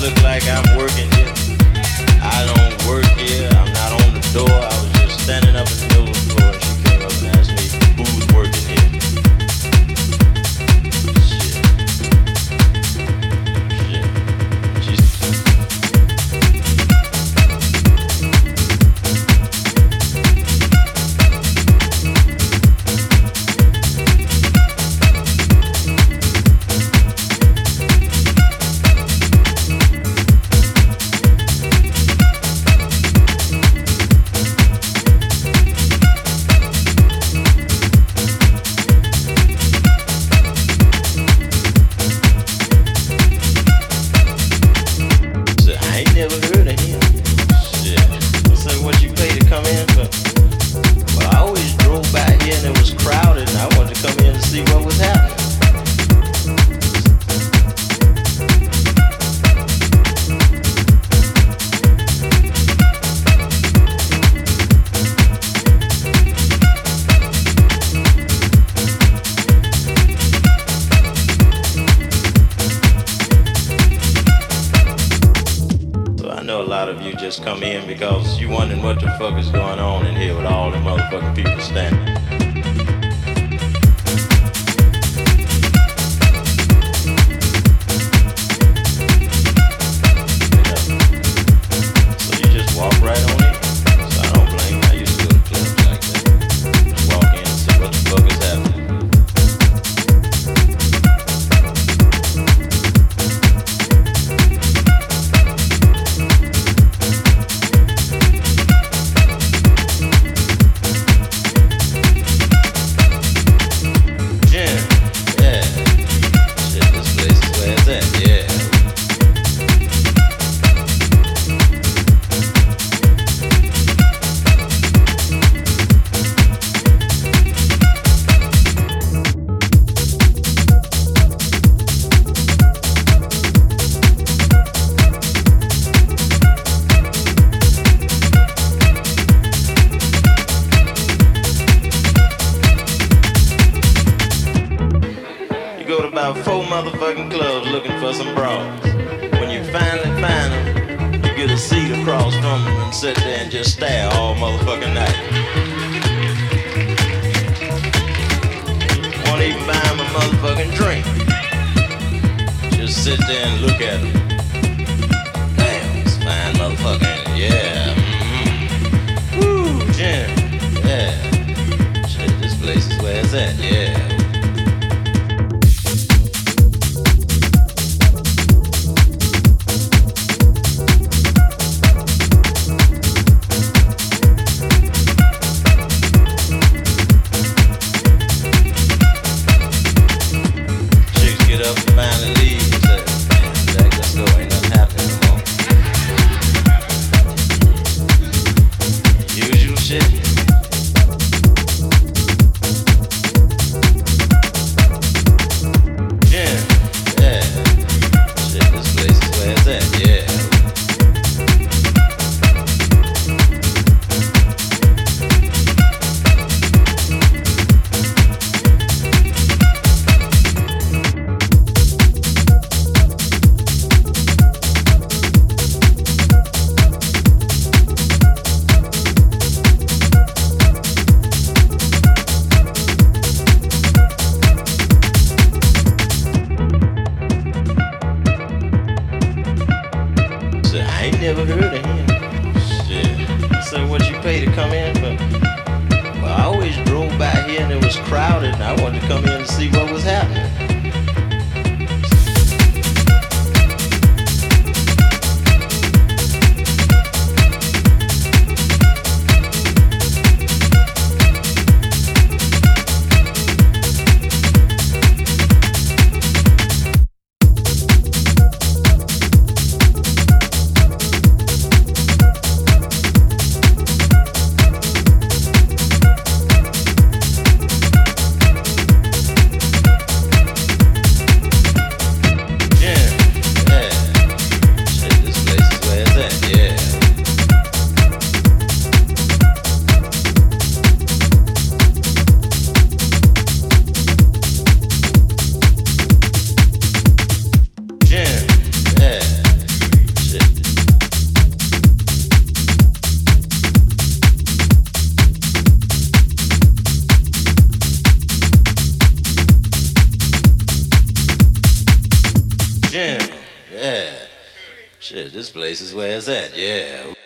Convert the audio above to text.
look like I'm working here. I don't work here. I'm not on the door. I was just standing up in the middle of the floor and she came up and asked me who's working here. Just come in because you wondering what the fuck is going on in here with all the motherfucking people standing. So you just walk right on in. So I don't blame you. I used to go to clubs like that. Just walk in and see what the fuck is happening. About 4 motherfucking clubs looking for some bras. When you finally find them, you get a seat across from them and sit there and just stare all motherfucking night. Won't even buy them a motherfucking drink. Just sit there and look at them. Damn, it's fine motherfucking, yeah. Mm-hmm. Woo, Jim, yeah. Shit, this place is where it's at, yeah. Never heard of him. Shit. So what you pay to come in for? Well, I always drove by here and it was crowded and I wanted to come in to see what was happening. Yeah. Shit, this place is where it's at. Yeah.